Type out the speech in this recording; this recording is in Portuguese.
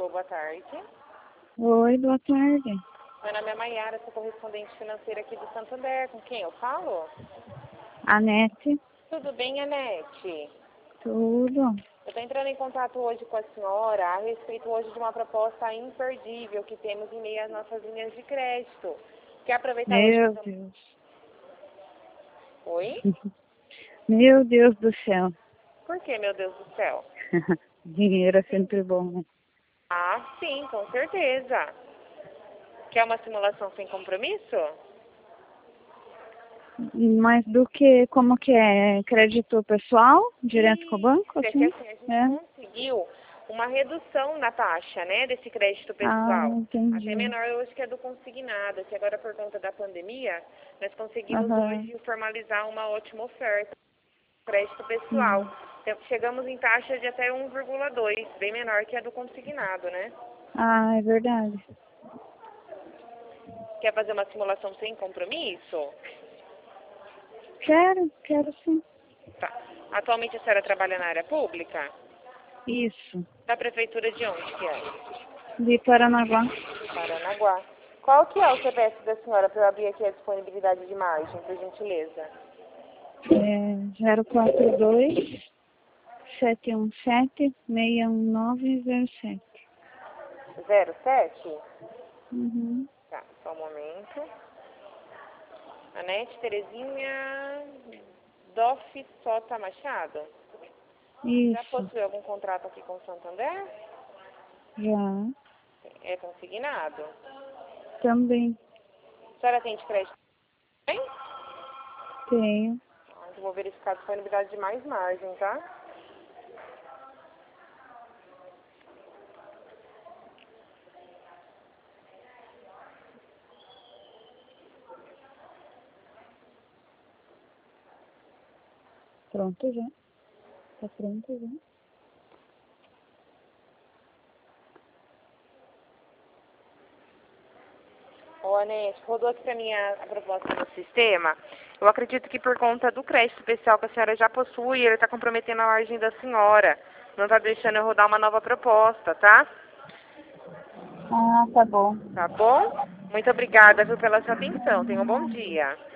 Alô, boa tarde. Oi, boa tarde. Meu nome é Maiara, sou correspondente financeira aqui do Santander. Com quem eu falo? Anete, Tudo bem, Anete? tudo. Eu estou entrando em contato hoje com a senhora a respeito hoje de uma proposta imperdível que temos em meio às nossas linhas de crédito. Quer aproveitar hoje? Meu Deus. Oi? Meu Deus do céu. Por que, meu Deus do céu? Dinheiro é sempre bom, né? Ah, sim, com certeza. Quer uma simulação sem compromisso? Mas do que, como que é? Crédito pessoal? Direto com o banco, Isso, é que assim? assim, a gente É? conseguiu uma redução na taxa, né, desse crédito Ah, pessoal. Até entendi. menor hoje que é do consignado, que agora por conta da pandemia, nós conseguimos Aham. hoje formalizar uma ótima oferta de crédito pessoal. Hum. Então, chegamos em taxa de até 1,2, bem menor que a do consignado, né? Ah, é verdade. Quer fazer uma simulação sem compromisso? Quero sim. Tá. Atualmente a senhora trabalha na área pública? Isso. Da prefeitura de onde que é? De Paranaguá. Paranaguá. Qual que é o CPF da senhora para eu abrir aqui a disponibilidade de margem, por gentileza? É 042 717 61907. 07? Uhum. Tá, só um momento. Anete Terezinha Doff Sota Machado. Já Isso. possui algum contrato aqui com o Santander? Já. É consignado? Também A senhora tem de crédito também? tenho. Eu vou verificar a disponibilidade de mais margem, tá? Pronto já. Tá pronto já. Ô, Anete, rodou aqui pra mim a proposta no sistema. Eu acredito que por conta do crédito especial que a senhora já possui, ele está comprometendo a margem da senhora. Não está deixando eu rodar uma nova proposta, tá? Ah, tá bom. Tá bom? Muito obrigada, viu, pela sua atenção. Tenha um bom dia.